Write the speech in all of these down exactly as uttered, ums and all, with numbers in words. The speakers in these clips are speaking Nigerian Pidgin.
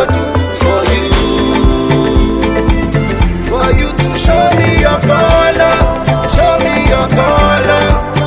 go do for you? For you to show me your color, show me your color.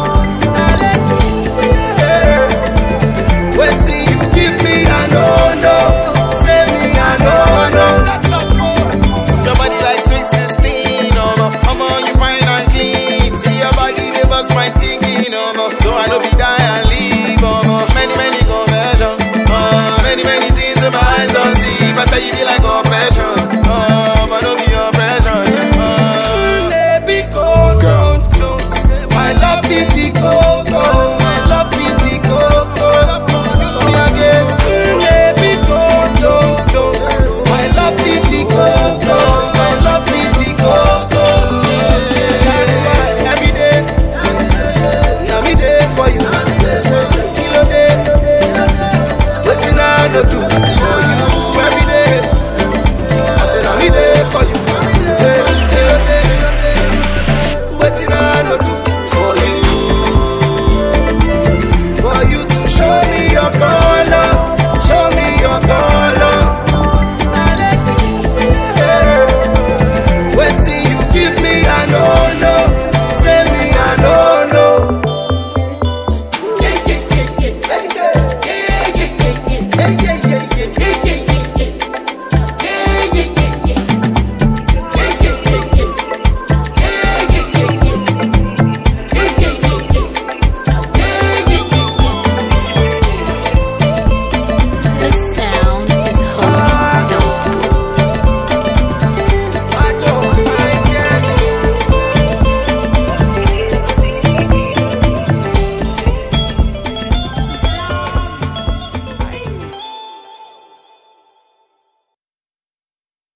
Yeah. Wait till you give me a no no, say me a no no. Your body like sweet sixteen, no more. Come on, you fine and clean. See your body, they bust my thinking, no more. So I know be die and leave, no more. Many, many conversions, uh, many, many things that my eyes don't see. But I you like oppression, uh, but don't be oppression. Uh, Baby, go, go, go. My love is the coco, my love is the coco. Come again, baby, go, go, go. My love is the coco, my love is the coco. That's why every day, every day for you. Kilo day, waiting I go do.